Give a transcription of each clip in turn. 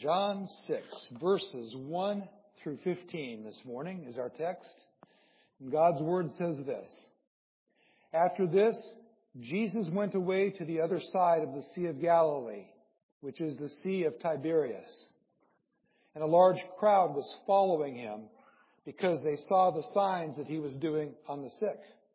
John 6, verses 1 through 15 this morning is our text. And God's Word says this. After this, Jesus went away to the other side of the Sea of Galilee, which is the Sea of Tiberias. And a large crowd was following him because they saw the signs that he was doing on the sick.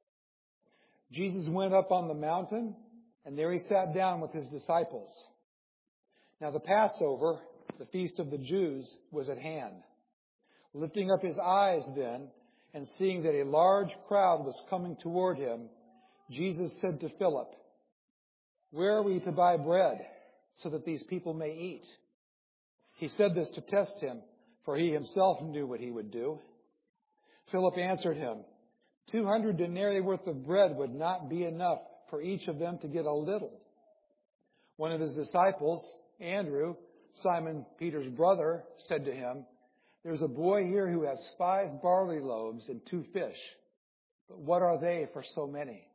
Jesus went up on the mountain, and there he sat down with his disciples. Now the Passover, the feast of the Jews, was at hand. Lifting up his eyes then, and seeing that a large crowd was coming toward him, Jesus said to Philip, "Where are we to buy bread so that these people may eat?" He said this to test him, for he himself knew what he would do. Philip answered him, 200 denarii worth of bread would not be enough for each of them to get a little. One of his disciples, Andrew, Simon Peter's brother, said to him, "There's a boy here who has 5 barley loaves and 2 fish. But what are they for so many?"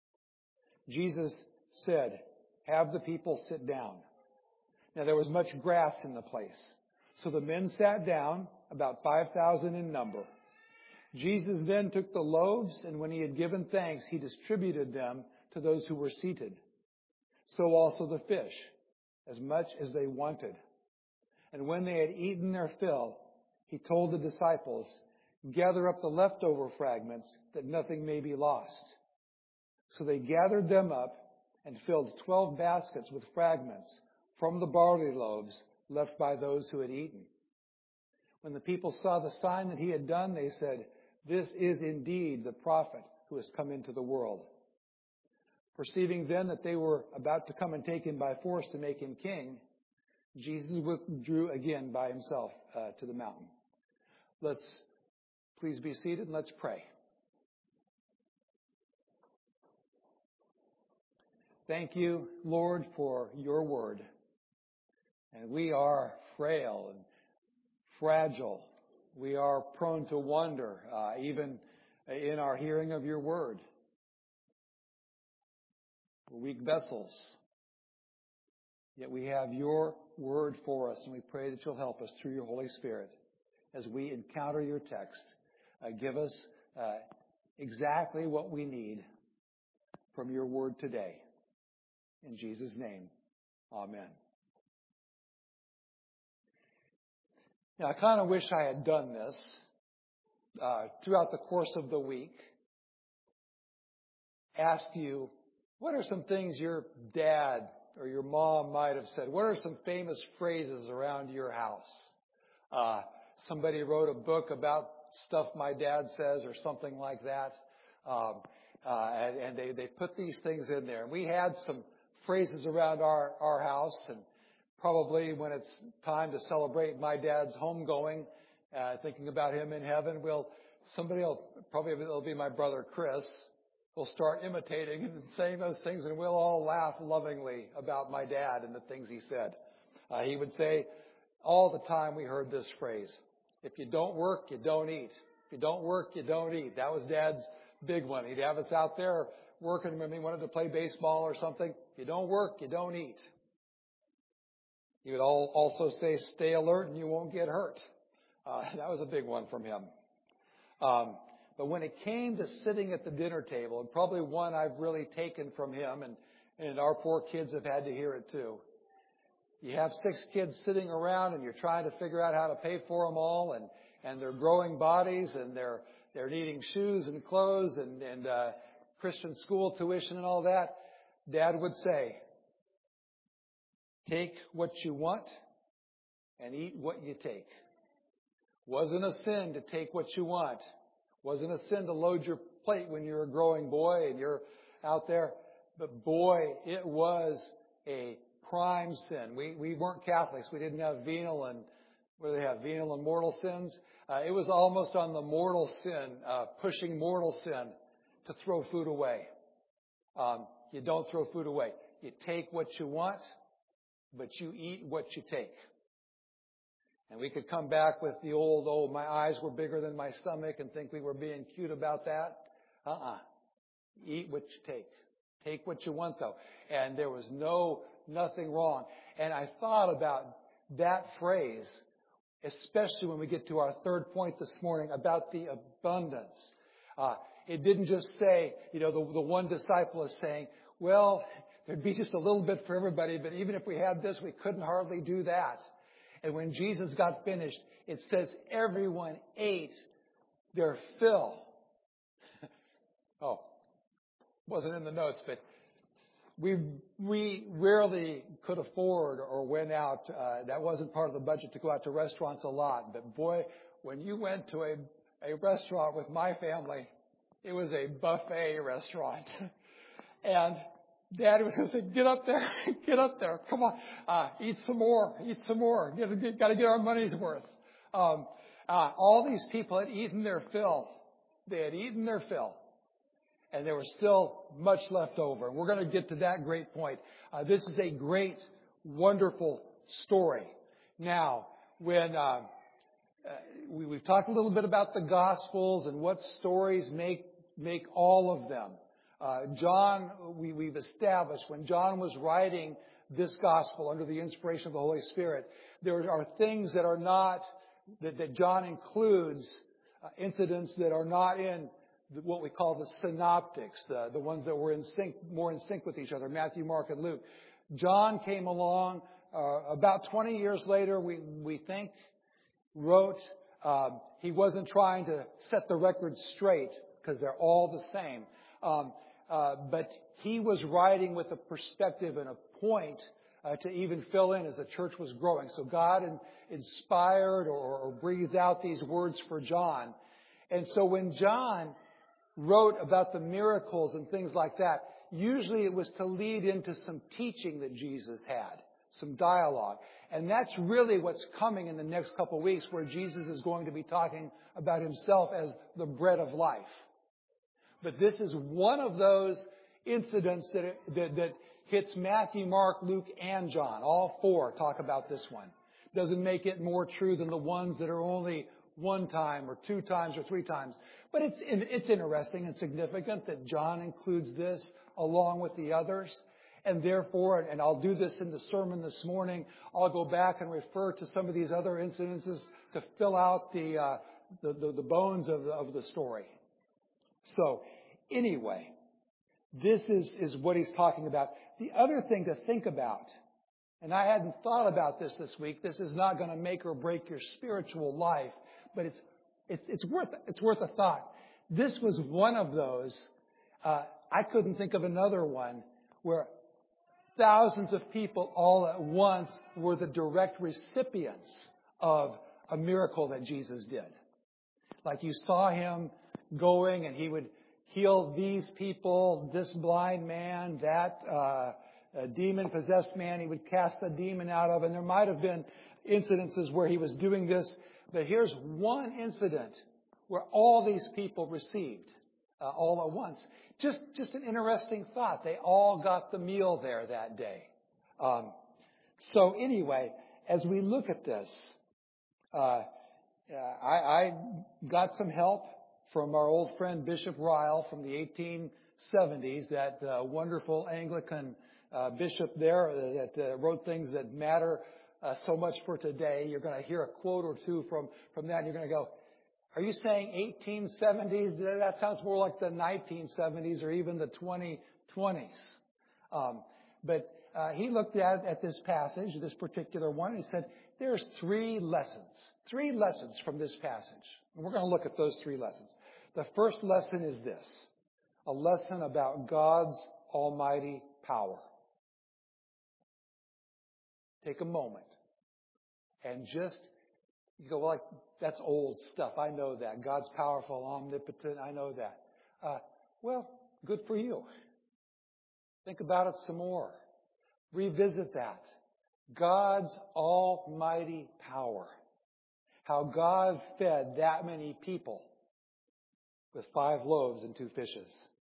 Jesus said, "Have the people sit down." Now there was much grass in the place. So the men sat down, about 5,000 in number. Jesus then took the loaves, and when he had given thanks, he distributed them to those who were seated. So also the fish, as much as they wanted. And when they had eaten their fill, he told the disciples, "Gather up the leftover fragments, that nothing may be lost." So they gathered them up and filled 12 baskets with fragments from the barley loaves left by those who had eaten. When the people saw the sign that he had done, they said, "This is indeed the prophet who has come into the world." Perceiving then that they were about to come and take him by force to make him king, Jesus withdrew again by himself to the mountain. Let's please be seated and let's pray. Thank you, Lord, for your word. And we are frail and fragile. We are prone to wander, even in our hearing of your word. We're weak vessels. Yet we have your word for us, and we pray that you'll help us through your Holy Spirit as we encounter your text. Give us exactly what we need from your word today. In Jesus' name, amen. Now, I kind of wish I had done this throughout the course of the week. Asked you, what are some things your dad or your mom might have said? What are some famous phrases around your house? Somebody wrote a book about stuff my dad says or something like that. And they put these things in there. And we had some phrases around our house, and probably when it's time to celebrate my dad's homegoing, thinking about him in heaven, it'll be my brother Chris, will start imitating and saying those things, and we'll all laugh lovingly about my dad and the things he said. He would say all the time, we heard this phrase, "If you don't work, you don't eat. If you don't work, you don't eat." That was Dad's big one. He'd have us out there working when we wanted to play baseball or something. If you don't work, you don't eat. He would also say, "Stay alert and you won't get hurt." That was a big one from him. But when it came to sitting at the dinner table, and probably one I've really taken from him, and our poor kids have had to hear it too. You have 6 kids sitting around, and you're trying to figure out how to pay for them all, and they're growing bodies, and they're needing shoes and clothes and Christian school tuition and all that. Dad would say, "Take what you want and eat what you take." Wasn't a sin to take what you want. Wasn't a sin to load your plate when you're a growing boy and you're out there. But boy, it was a prime sin. We weren't Catholics. We didn't have venal and, what do they have? Venal and mortal sins. It was almost on the mortal sin, pushing mortal sin to throw food away. You don't throw food away. You take what you want, but you eat what you take. And we could come back with the old, my eyes were bigger than my stomach, and think we were being cute about that. Eat what you take. Take what you want, though. And there was nothing wrong. And I thought about that phrase, especially when we get to our third point this morning about the abundance. It didn't just say, the one disciple is saying, well, there'd be just a little bit for everybody, but even if we had this, we couldn't hardly do that. And when Jesus got finished, it says everyone ate their fill. Oh, wasn't in the notes, but we rarely could afford or went out. That wasn't part of the budget to go out to restaurants a lot. But boy, when you went to a restaurant with my family, it was a buffet restaurant. And Daddy was going to say, get up there, come on, eat some more, got to get our money's worth. All these people had eaten their fill. They had eaten their fill. And there was still much left over. And we're going to get to that great point. This is a great, wonderful story. Now, when we've talked a little bit about the Gospels and what stories make all of them. John, we've established when John was writing this Gospel under the inspiration of the Holy Spirit, there are things that are not, that John includes, incidents that are not in what we call the synoptics, the ones that were more in sync with each other, Matthew, Mark, and Luke. John came along about 20 years later, we think, wrote. He wasn't trying to set the record straight because they're all the same. But he was writing with a perspective and a point to even fill in as the church was growing. So God inspired or breathed out these words for John. And so when John wrote about the miracles and things like that, usually it was to lead into some teaching that Jesus had, some dialogue. And that's really what's coming in the next couple of weeks, where Jesus is going to be talking about himself as the bread of life. But this is one of those incidents that hits Matthew, Mark, Luke, and John. All four talk about this one. Doesn't make it more true than the ones that are only one time or two times or three times. But it's interesting and significant that John includes this along with the others. And therefore, and I'll do this in the sermon this morning, I'll go back and refer to some of these other incidences to fill out the bones of the story. So, anyway, this is what he's talking about. The other thing to think about, and I hadn't thought about this week, this is not going to make or break your spiritual life, but it's worth a thought. This was one of those, I couldn't think of another one, where thousands of people all at once were the direct recipients of a miracle that Jesus did. Like you saw him going and he would heal these people, this blind man, that demon-possessed man he would cast the demon out of. And there might have been incidences where he was doing this. But here's one incident where all these people received all at once. Just an interesting thought. They all got the meal there that day. So anyway, as we look at this, I got some help from our old friend Bishop Ryle from the 1870s, that wonderful Anglican bishop there that wrote things that matter so much for today. You're going to hear a quote or two from that, and you're going to go, are you saying 1870s? That sounds more like the 1970s or even the 2020s. But he looked at this passage, this particular one, and he said, there's three lessons from this passage. And we're going to look at those three lessons. The first lesson is this, a lesson about God's almighty power. Take a moment and just, you go, like, that's old stuff. I know that. God's powerful, omnipotent. I know that. Well, good for you. Think about it some more. Revisit that. God's almighty power. How God fed that many people with 5 loaves and 2 fishes.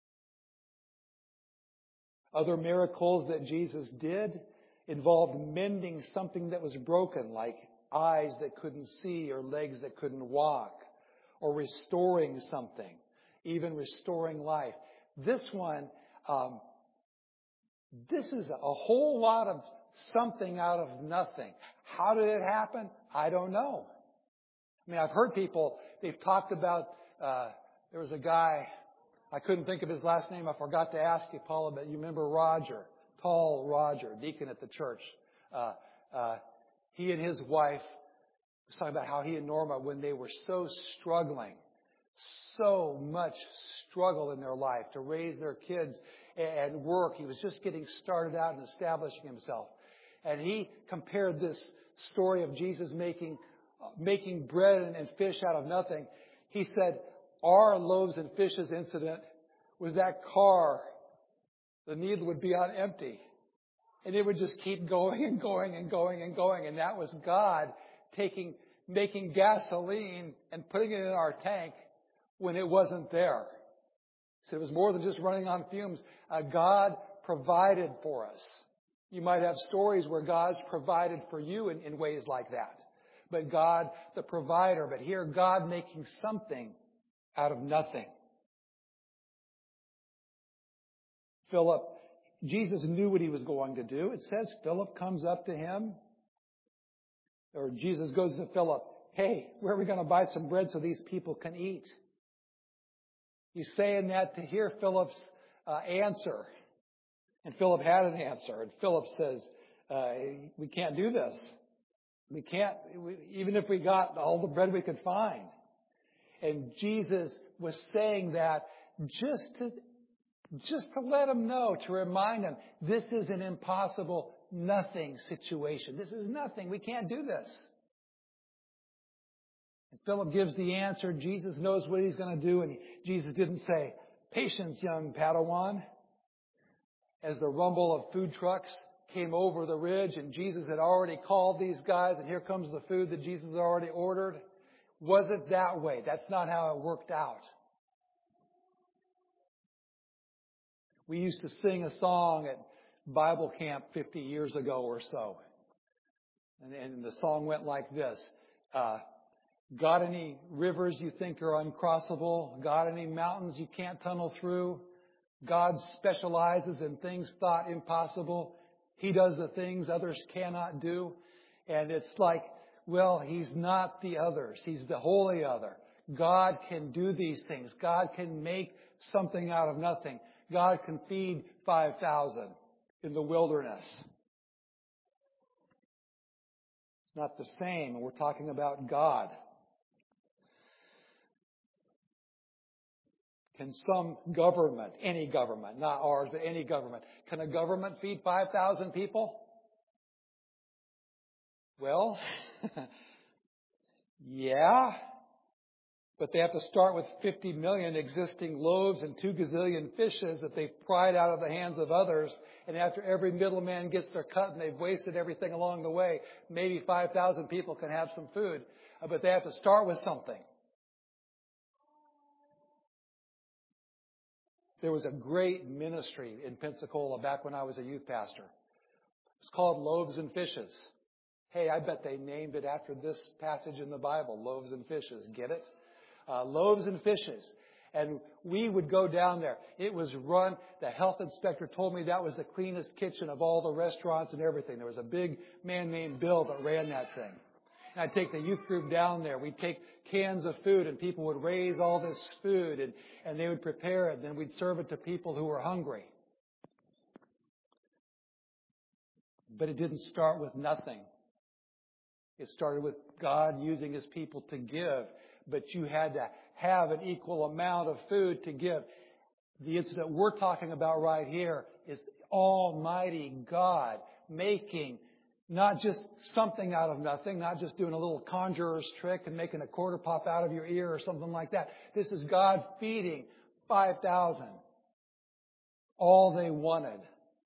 Other miracles that Jesus did involved mending something that was broken, like eyes that couldn't see or legs that couldn't walk, or restoring something, even restoring life. This one, this is a whole lot of something out of nothing. How did it happen? I don't know. I mean, I've heard people, they've talked about, there was a guy, I couldn't think of his last name. I forgot to ask you, Paula, but you remember Roger, tall Roger, deacon at the church. He and his wife was talking about how he and Norma, when they were so struggling, so much struggle in their life to raise their kids and work. He was just getting started out and establishing himself. And he compared this story of Jesus making bread and fish out of nothing. He said, our loaves and fishes incident was that car. The needle would be on empty. And it would just keep going and going and going and going. And that was God making gasoline and putting it in our tank when it wasn't there. So it was more than just running on fumes. God provided for us. You might have stories where God's provided for you in ways like that. But God, the provider. But here, God making something out of nothing. Philip, Jesus knew what he was going to do. It says Philip comes up to him. Or Jesus goes to Philip, hey, where are we going to buy some bread so these people can eat? He's saying that to hear Philip's answer. And Philip had an answer. And Philip says, we can't do this. We can't, even if we got all the bread we could find. And Jesus was saying that just to let him know, to remind him, this is an impossible, nothing situation. This is nothing. We can't do this. And Philip gives the answer. Jesus knows what he's going to do. And Jesus didn't say, patience, young Padawan. As the rumble of food trucks came over the ridge and Jesus had already called these guys and here comes the food that Jesus had already ordered. Was it that way? That's not how it worked out. We used to sing a song at Bible camp 50 years ago or so. And the song went like this. Got any rivers you think are uncrossable? Got any mountains you can't tunnel through? God specializes in things thought impossible. He does the things others cannot do. And it's like, well, He's not the others. He's the holy other. God can do these things. God can make something out of nothing. God can feed 5,000 in the wilderness. It's not the same. We're talking about God. Can some government, any government, not ours, but any government, can a government feed 5,000 people? Well, yeah. But they have to start with 50 million existing loaves and 2 gazillion fishes that they've pried out of the hands of others. And after every middleman gets their cut and they've wasted everything along the way, maybe 5,000 people can have some food. But they have to start with something. There was a great ministry in Pensacola back when I was a youth pastor. It was called Loaves and Fishes. Hey, I bet they named it after this passage in the Bible, Loaves and Fishes. Get it? Loaves and Fishes. And we would go down there. It was run, the health inspector told me that was the cleanest kitchen of all the restaurants and everything. There was a big man named Bill that ran that thing. And I'd take the youth group down there. We'd take cans of food and people would raise all this food and they would prepare it. And then we'd serve it to people who were hungry. But it didn't start with nothing. It started with God using His people to give. But you had to have an equal amount of food to give. The incident we're talking about right here is Almighty God making not just something out of nothing, not just doing a little conjurer's trick and making a quarter pop out of your ear or something like that. This is God feeding 5,000. All they wanted.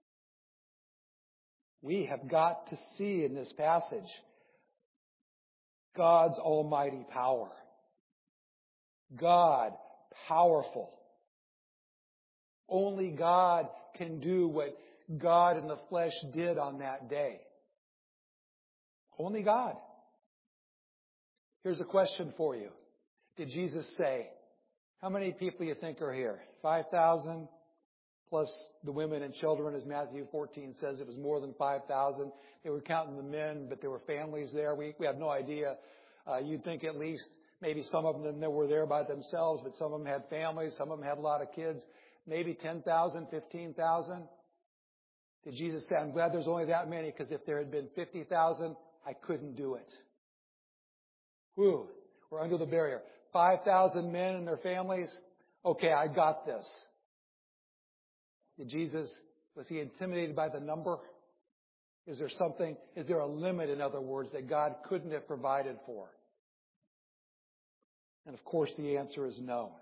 We have got to see in this passage God's almighty power. God, powerful. Only God can do what God in the flesh did on that day. Only God. Here's a question for you. Did Jesus say, how many people you think are here? 5,000? plus the women and children, as Matthew 14 says. It was more than 5,000. They were counting the men, but there were families there. We have no idea. You'd think at least maybe some of them were there by themselves, but some of them had families. Some of them had a lot of kids. Maybe 10,000, 15,000. Did Jesus say, I'm glad there's only that many, because if there had been 50,000, I couldn't do it. Whew, we're under the barrier. 5,000 men and their families. Okay, I got this. Was he intimidated by the number? Is there a limit, in other words, that God couldn't have provided for? And of course the answer is no.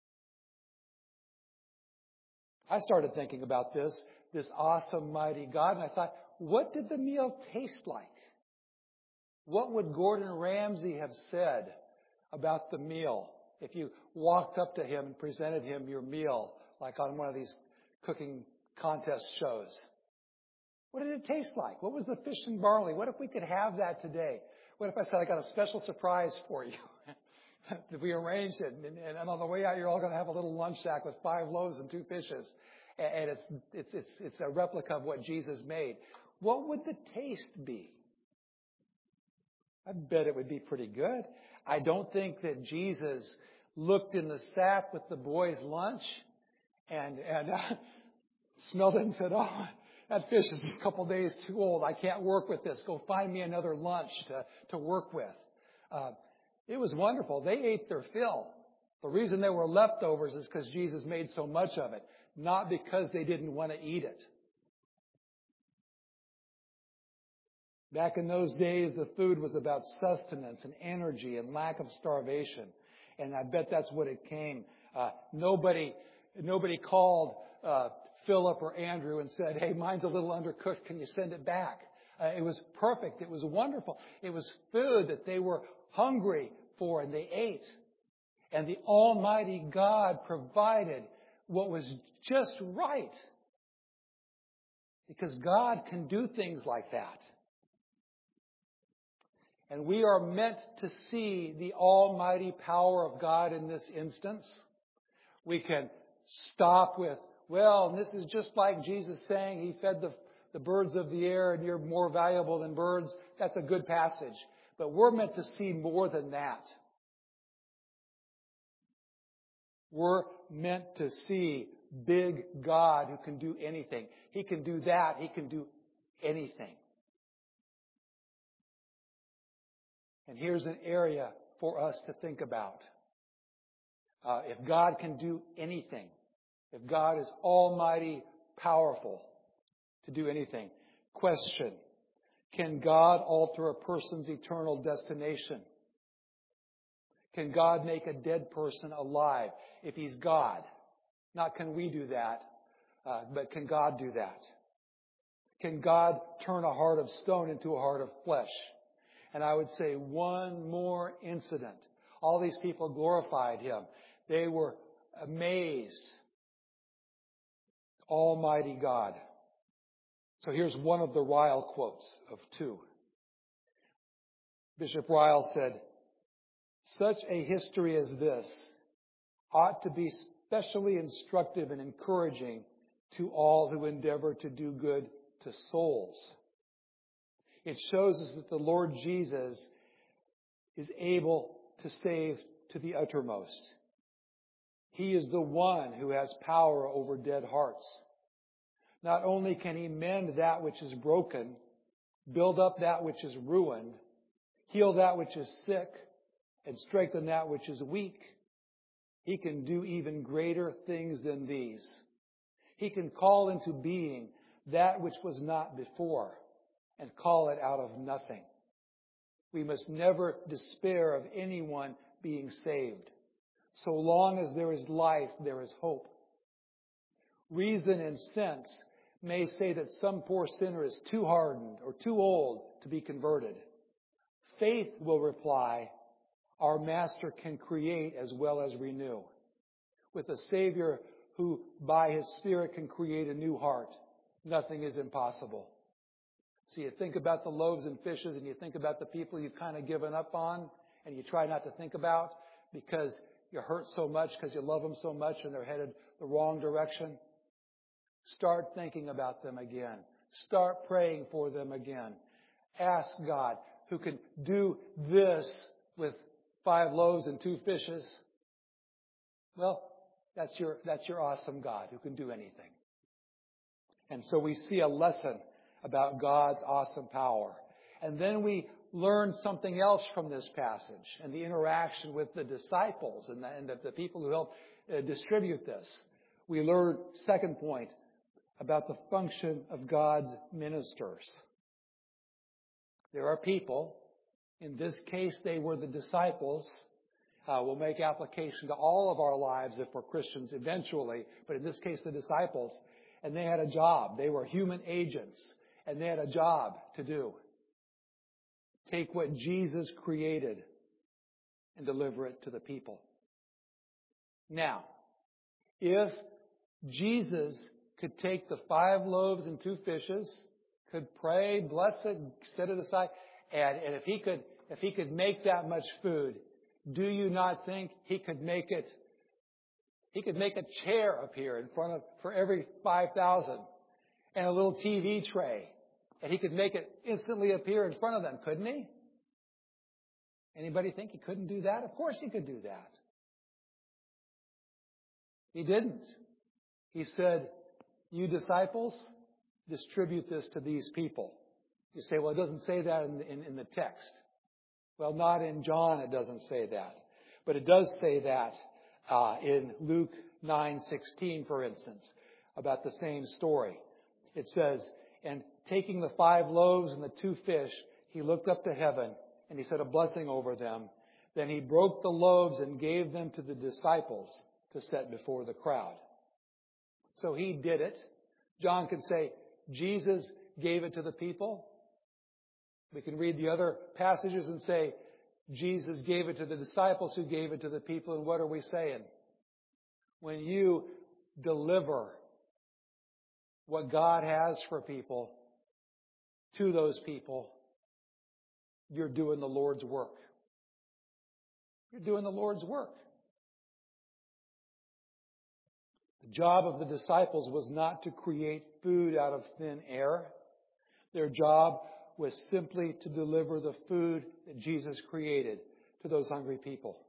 I started thinking about this awesome, mighty God, and I thought, what did the meal taste like? What would Gordon Ramsay have said about the meal if you walked up to him and presented him your meal, like on one of these cooking contest shows? What did it taste like? What was the fish and barley? What if we could have that today? What if I said, I got a special surprise for you? If we arranged it, and on the way out, you're all going to have a little lunch sack with 5 loaves and 2 fishes. And it's a replica of what Jesus made. What would the taste be? I bet it would be pretty good. I don't think that Jesus looked in the sack with the boys' lunch and smelled it and said, oh, that fish is a couple days too old. I can't work with this. Go find me another lunch to work with. It was wonderful. They ate their fill. The reason there were leftovers is because Jesus made so much of it, not because they didn't want to eat it. Back in those days, the food was about sustenance and energy and lack of starvation. And I bet that's what it came. Nobody called Philip or Andrew and said, hey, mine's a little undercooked. Can you send it back? It was perfect. It was wonderful. It was food that they were hungry for, and they ate. And the Almighty God provided what was just right. Because God can do things like that. And we are meant to see the almighty power of God in this instance. We can stop with, well, this is just like Jesus saying he fed the birds of the air and you're more valuable than birds. That's a good passage. But we're meant to see more than that. We're meant to see big God who can do anything. He can do that. He can do anything. And here's an area for us to think about. If God can do anything, if God is almighty powerful to do anything, question, can God alter a person's eternal destination? Can God make a dead person alive if He's God? Not can we do that, but can God do that? Can God turn a heart of stone into a heart of flesh? And I would say one more incident. All these people glorified Him. They were amazed. Almighty God. So here's one of the Ryle quotes of 2. Bishop Ryle said, such a history as this ought to be specially instructive and encouraging to all who endeavor to do good to souls. It shows us that the Lord Jesus is able to save to the uttermost. He is the one who has power over dead hearts. Not only can He mend that which is broken, build up that which is ruined, heal that which is sick, and strengthen that which is weak, He can do even greater things than these. He can call into being that which was not before and call it out of nothing. We must never despair of anyone being saved. So long as there is life, there is hope. Reason and sense may say that some poor sinner is too hardened or too old to be converted. Faith will reply, our Master can create as well as renew. With a Savior who by His Spirit can create a new heart, nothing is impossible. So you think about the loaves and fishes and you think about the people you've kind of given up on and you try not to think about because you hurt so much because you love them so much and they're headed the wrong direction. Start thinking about them again. Start praying for them again. Ask God, who can do this with 5 loaves and 2 fishes. Well, that's your awesome God who can do anything. And so we see a lesson about God's awesome power. And then we learn something else from this passage and the interaction with the disciples and the people who help distribute this. We learn, second point, about the function of God's ministers. There are people, in this case they were the disciples. We'll make application to all of our lives if we're Christians eventually, but in this case the disciples. And they had a job. They were human agents, and they had a job to do. Take what Jesus created and deliver it to the people. Now, if Jesus could take the 5 loaves and 2 fishes, could pray, bless it, set it aside, and if he could make that much food, do you not think he could make it? He could make a chair appear in front of for every 5,000 and a little TV tray, and he could make it instantly appear in front of them, couldn't he? Anybody think he couldn't do that? Of course he could do that. He didn't. He said, "You disciples, distribute this to these people." You say, well, it doesn't say that in the text. Well, not in John it doesn't say that. But it does say that in Luke 9:16, for instance, about the same story. It says, "And taking the 5 loaves and the 2 fish, he looked up to heaven, and he said a blessing over them. Then he broke the loaves and gave them to the disciples to set before the crowd." So he did it. John can say, Jesus gave it to the people. We can read the other passages and say, Jesus gave it to the disciples who gave it to the people. And what are we saying? When you deliver what God has for people to those people, you're doing the Lord's work. You're doing the Lord's work. The job of the disciples was not to create food out of thin air. Their job was simply to deliver the food that Jesus created to those hungry people.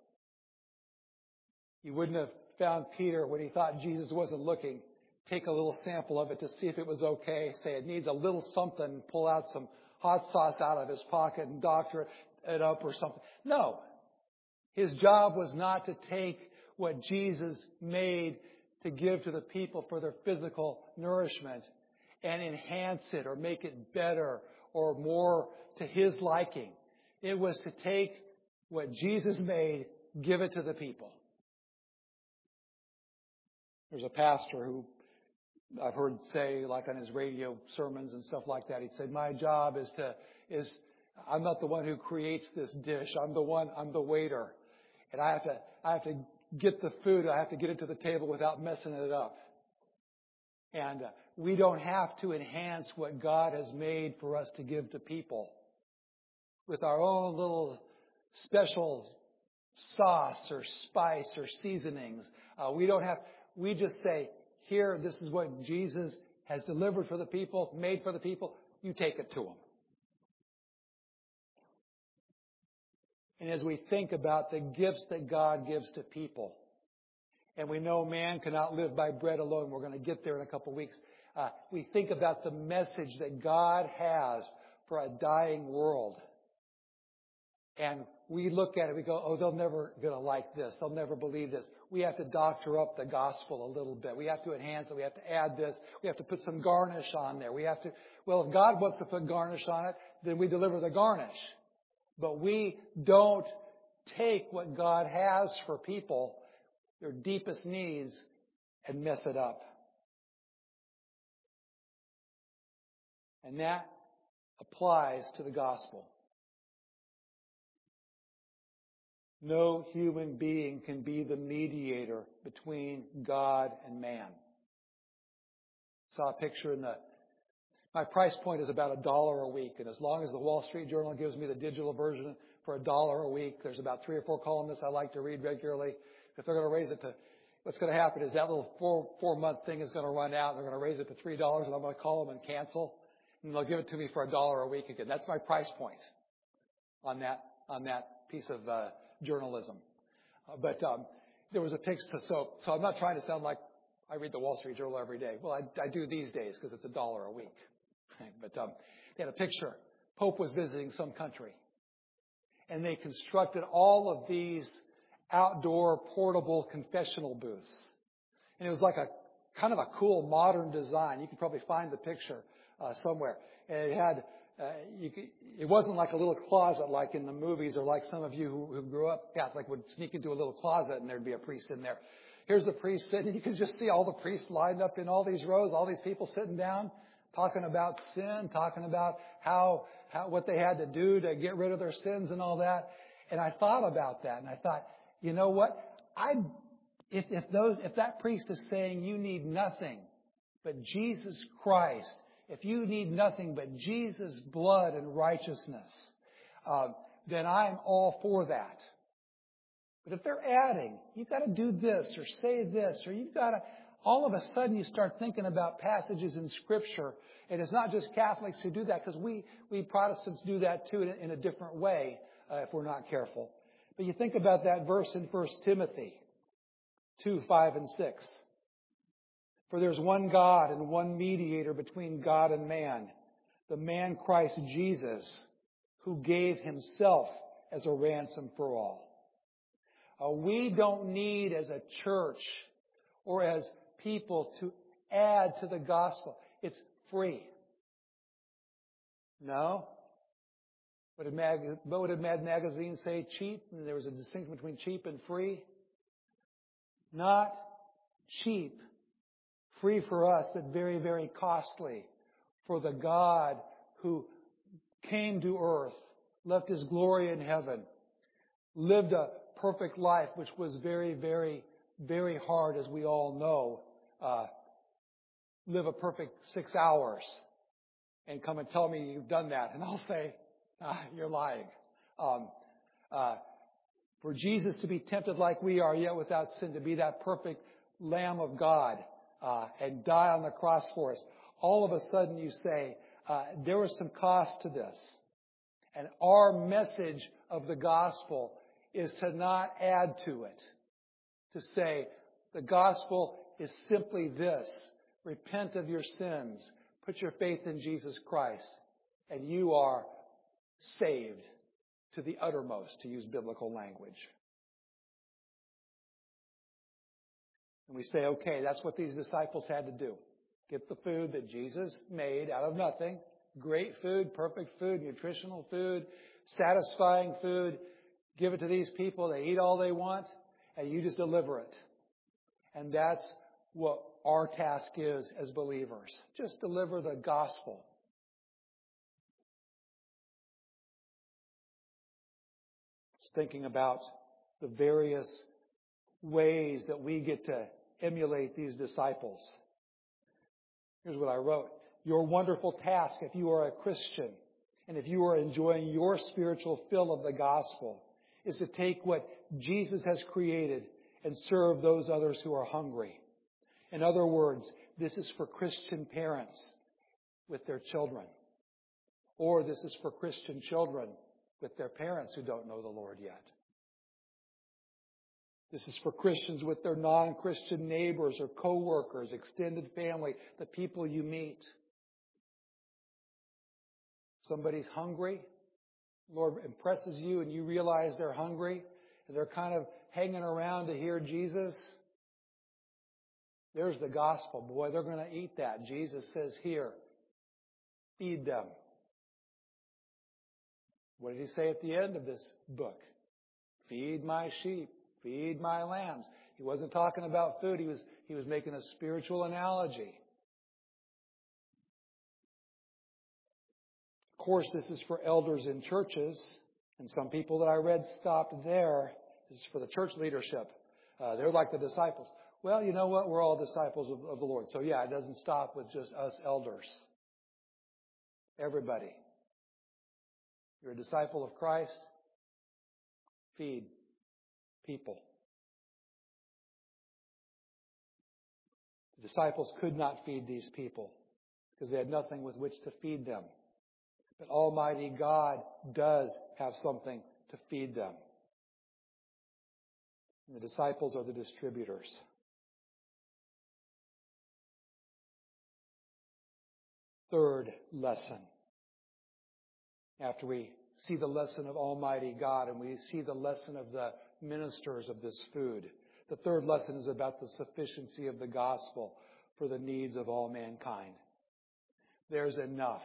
He wouldn't have found Peter when he thought Jesus wasn't looking, take a little sample of it to see if it was okay, say it needs a little something, pull out some hot sauce out of his pocket and doctor it up or something. No. His job was not to take what Jesus made to give to the people for their physical nourishment and enhance it or make it better or more to his liking. It was to take what Jesus made, give it to the people. There's a pastor who I've heard say, like on his radio sermons and stuff like that, he said, "My job I'm not the one who creates this dish. I'm the waiter. And I have to get the food. I have to get it to the table without messing it up." And we don't have to enhance what God has made for us to give to people with our own little special sauce or spice or seasonings. We just say, here, this is what Jesus has delivered for the people, made for the people. You take it to them. And as we think about the gifts that God gives to people, and we know man cannot live by bread alone. We're going to get there in a couple of weeks. We think about the message that God has for a dying world. And we look at it, we go, oh, they're never going to like this. They'll never believe this. We have to doctor up the gospel a little bit. We have to enhance it. We have to add this. We have to put some garnish on there. If God wants to put garnish on it, then we deliver the garnish. But we don't take what God has for people, their deepest needs, and mess it up. And that applies to the gospel. No human being can be the mediator between God and man. Saw a picture my price point is about $1 a week. And as long as the Wall Street Journal gives me the digital version for $1 a week, there's about 3 or 4 columnists I like to read regularly. If they're going to raise it to what's going to happen is that little four-month thing is going to run out. They're going to raise it to $3, and I'm going to call them and cancel, and they'll give it to me for $1 a week again. That's my price point on that piece of journalism. But there was a picture. So I'm not trying to sound like I read the Wall Street Journal every day. Well, I do these days because it's $1 a week. But they had a picture. Pope was visiting some country, and they constructed all of these outdoor portable confessional booths. And it was like a kind of a cool modern design. You can probably find the picture somewhere. And it had, it wasn't like a little closet like in the movies, or like some of you who grew up Catholic would sneak into a little closet and there'd be a priest in there. Here's the priest sitting, and you can just see all the priests lined up in all these rows, all these people sitting down, talking about sin, talking about how what they had to do to get rid of their sins and all that. And I thought about that, and I thought, you know what? If that priest is saying you need nothing but Jesus Christ, if you need nothing but Jesus' blood and righteousness, then I'm all for that. But if they're adding, you've got to do this or say this, or you've got to, all of a sudden you start thinking about passages in Scripture. And it's not just Catholics who do that, because we Protestants do that too in a different way if we're not careful. But you think about that verse in 1 Timothy 2, 5, and 6. For there's one God and one mediator between God and man, the man Christ Jesus, who gave himself as a ransom for all. We don't need as a church or as people to add to the gospel. It's free. No. What did Mad Magazine say? Cheap? And there was a distinction between cheap and free. Not cheap. Free for us, but very, very costly for the God who came to earth, left His glory in heaven, lived a perfect life, which was very, very, very hard, as we all know. Live a perfect 6 hours and come and tell me you've done that. And I'll say, you're lying. For Jesus to be tempted like we are, yet without sin, to be that perfect Lamb of God and die on the cross for us. All of a sudden you say, there was some cost to this. And our message of the gospel is to not add to it. To say, the gospel is simply this. Repent of your sins. Put your faith in Jesus Christ. And you are saved to the uttermost, to use biblical language. And we say, okay, that's what these disciples had to do. Get the food that Jesus made out of nothing. Great food, perfect food, nutritional food, satisfying food. Give it to these people. They eat all they want, and you just deliver it. And that's what our task is as believers. Just deliver the gospel. Just thinking about the various ways that we get to emulate these disciples. Here's what I wrote. Your wonderful task, if you are a Christian, and if you are enjoying your spiritual fill of the gospel, is to take what Jesus has created and serve those others who are hungry. In other words, this is for Christian parents with their children. Or this is for Christian children with their parents who don't know the Lord yet. This is for Christians with their non-Christian neighbors or co-workers, extended family, the people you meet. Somebody's hungry. Lord impresses you and you realize they're hungry and they're kind of hanging around to hear Jesus. There's the gospel. Boy, they're going to eat that. Jesus says here, feed them. What did He say at the end of this book? Feed my sheep. Feed my lambs. He wasn't talking about food. He was making a spiritual analogy. Of course, this is for elders in churches, and some people that I read stopped there. This is for the church leadership. They're like the disciples. Well, you know what? We're all disciples of the Lord. So yeah, it doesn't stop with just us elders. Everybody. You're a disciple of Christ. Feed people. The disciples could not feed these people because they had nothing with which to feed them. But Almighty God does have something to feed them. And the disciples are the distributors. Third lesson. After we see the lesson of Almighty God and we see the lesson of the ministers of this food, the third lesson is about the sufficiency of the gospel for the needs of all mankind. There's enough.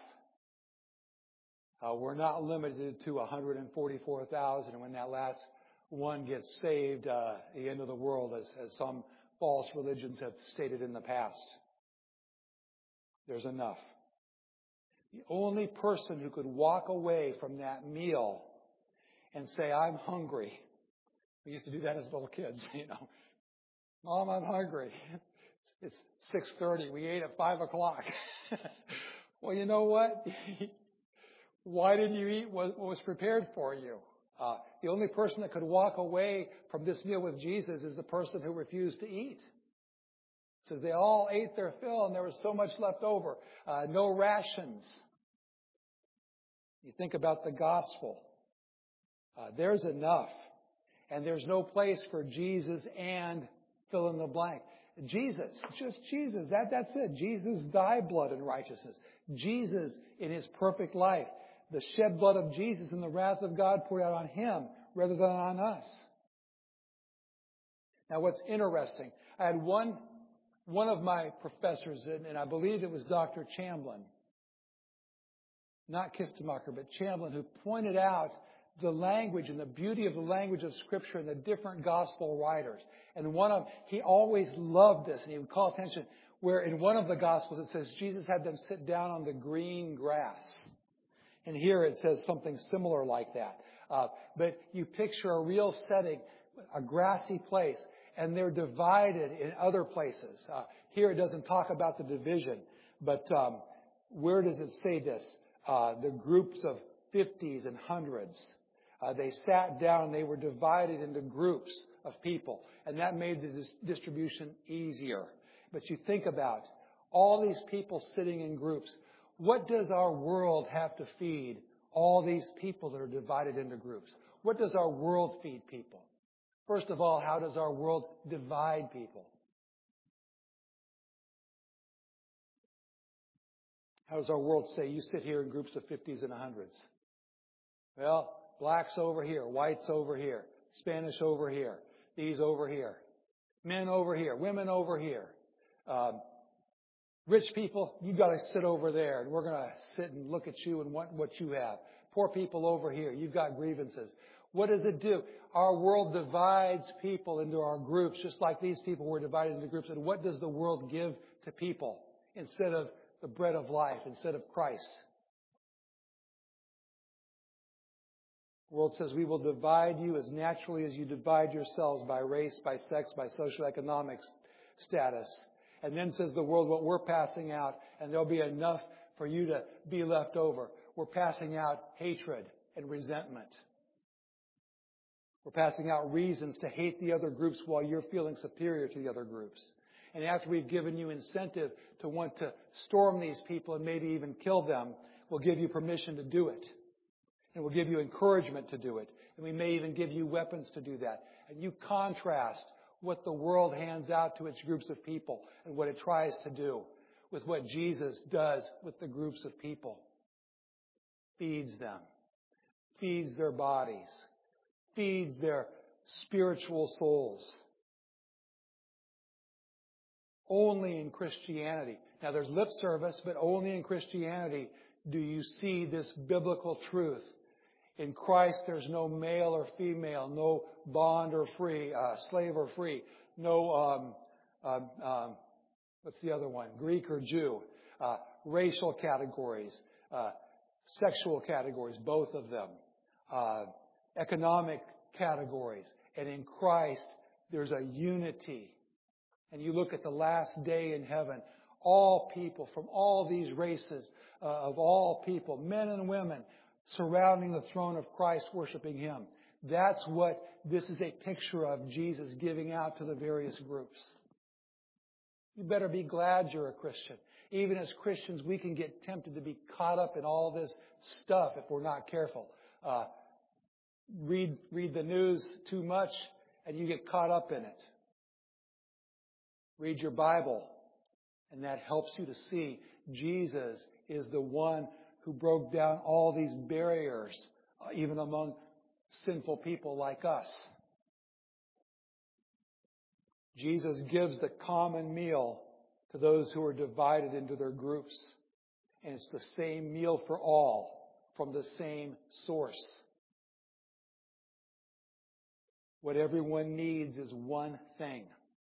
We're not limited to 144,000, and when that last one gets saved, the end of the world, as some false religions have stated in the past. There's enough. The only person who could walk away from that meal and say, I'm hungry. We used to do that as little kids, Mom, I'm hungry. It's 6:30. We ate at 5 o'clock. Well, you know what? Why didn't you eat what was prepared for you? The only person that could walk away from this meal with Jesus is the person who refused to eat. It says they all ate their fill and there was so much left over. No rations. You think about the gospel. There's enough. And there's no place for Jesus and fill in the blank. Jesus, just Jesus. That's it. Jesus died blood in righteousness. Jesus in His perfect life. The shed blood of Jesus and the wrath of God poured out on Him rather than on us. Now what's interesting, I had one of my professors, and I believe it was Dr. Chamblin, not Kistemacher, but Chamblin, who pointed out the language and the beauty of the language of Scripture and the different gospel writers. And he always loved this, and he would call attention where in one of the gospels it says Jesus had them sit down on the green grass. And here it says something similar like that. But you picture a real setting, a grassy place, and they're divided in other places. Here it doesn't talk about the division, but where does it say this? The groups of 50s and hundreds. They sat down and they were divided into groups of people, and that made the distribution easier. But you think about all these people sitting in groups. What does our world have to feed all these people that are divided into groups? What does our world feed people? First of all, how does our world divide people? How does our world say, you sit here in groups of 50s and 100s? Well, blacks over here, whites over here, Spanish over here, these over here, men over here, women over here. Rich people, you got to sit over there, and we're going to sit and look at you and want what you have. Poor people over here, you've got grievances. What does it do? Our world divides people into our groups, just like these people were divided into groups. And what does the world give to people instead of the bread of life, instead of Christ? The world says we will divide you as naturally as you divide yourselves by race, by sex, by socioeconomic status. And then says the world, what we're passing out, and there'll be enough for you to be left over. We're passing out hatred and resentment. We're passing out reasons to hate the other groups while you're feeling superior to the other groups. And after we've given you incentive to want to storm these people and maybe even kill them, we'll give you permission to do it. And we'll give you encouragement to do it. And we may even give you weapons to do that. And you contrast what the world hands out to its groups of people and what it tries to do with what Jesus does with the groups of people. Feeds them. Feeds their bodies. Feeds their spiritual souls. Only in Christianity. Now there's lip service, but only in Christianity do you see this biblical truth. In Christ there's no male or female, no bond or free, slave or free, no, what's the other one? Greek or Jew, racial categories, sexual categories, both of them, economic categories. And in Christ there's a unity. And you look at the last day in heaven, all people from all these races, of all people, men and women, surrounding the throne of Christ, worshiping Him. That's what this is a picture of Jesus giving out to the various groups. You better be glad you're a Christian. Even as Christians, we can get tempted to be caught up in all this stuff if we're not careful. Read the news too much and you get caught up in it. Read your Bible and that helps you to see Jesus is the one who broke down all these barriers, even among sinful people like us. Jesus gives the common meal to those who are divided into their groups. And it's the same meal for all from the same source. What everyone needs is one thing.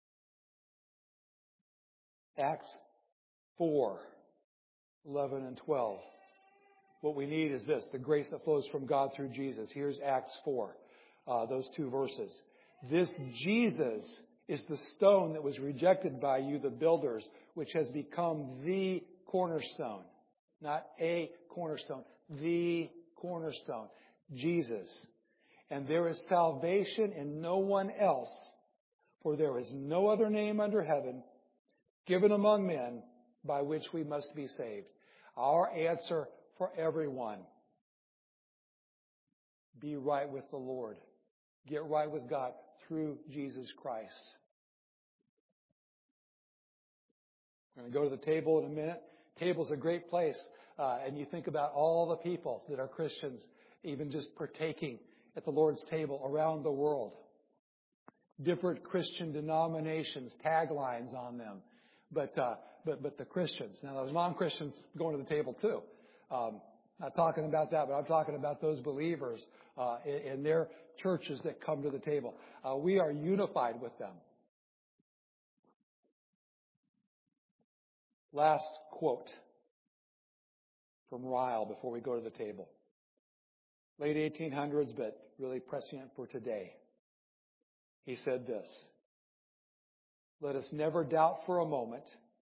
Acts 4, 11 and 12. What we need is this, the grace that flows from God through Jesus. Here's Acts 4, those two verses. This Jesus is the stone that was rejected by you, the builders, which has become the cornerstone. Not a cornerstone, the cornerstone. Jesus. And there is salvation in no one else, for there is no other name under heaven given among men by which we must be saved. Our answer for everyone: be right with the Lord. Get right with God through Jesus Christ. We're going to go to the table in a minute. Table's a great place. And you think about all the people that are Christians, even just partaking at the Lord's table around the world. Different Christian denominations, taglines on them. But the Christians. Now, there's non-Christians going to the table too. Not talking about that, but I'm talking about those believers in their churches that come to the table. We are unified with them. Last quote from Ryle before we go to the table. Late 1800s, but really prescient for today. He said this: let us never doubt for a moment.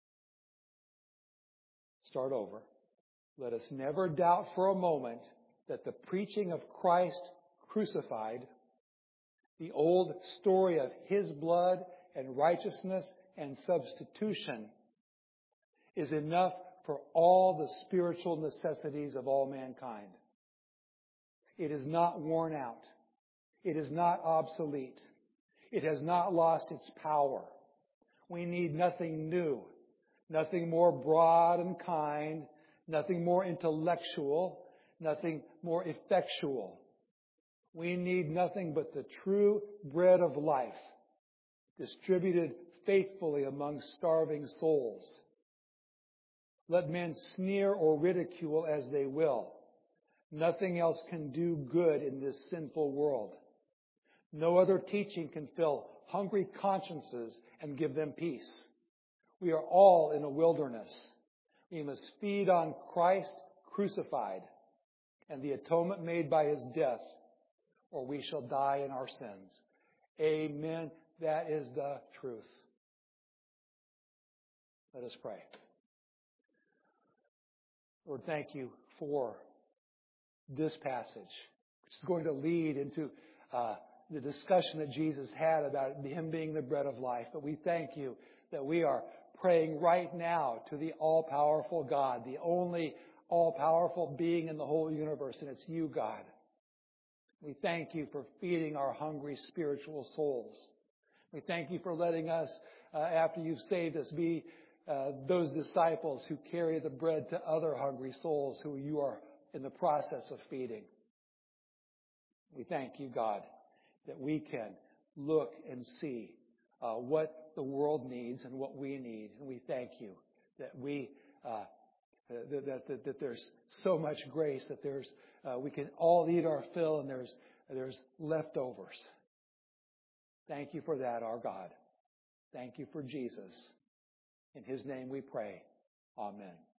Start over. Let us never doubt for a moment that the preaching of Christ crucified, the old story of His blood and righteousness and substitution, is enough for all the spiritual necessities of all mankind. It is not worn out. It is not obsolete. It has not lost its power. We need nothing new, nothing more broad and kind, nothing more intellectual, nothing more effectual. We need nothing but the true bread of life, distributed faithfully among starving souls. Let men sneer or ridicule as they will. Nothing else can do good in this sinful world. No other teaching can fill hungry consciences and give them peace. We are all in a wilderness. We must feed on Christ crucified and the atonement made by His death, or we shall die in our sins. Amen. That is the truth. Let us pray. Lord, thank you for this passage, which is going to lead into the discussion that Jesus had about Him being the bread of life. But we thank you that we are praying right now to the all-powerful God, the only all-powerful being in the whole universe, and it's you, God. We thank you for feeding our hungry spiritual souls. We thank you for letting us, after you've saved us, be those disciples who carry the bread to other hungry souls who you are in the process of feeding. We thank you, God, that we can look and see what the world needs and what we need. And we thank you that that there's so much grace that we can all eat our fill and there's leftovers. Thank you for that, our God. Thank you for Jesus. In His name we pray. Amen.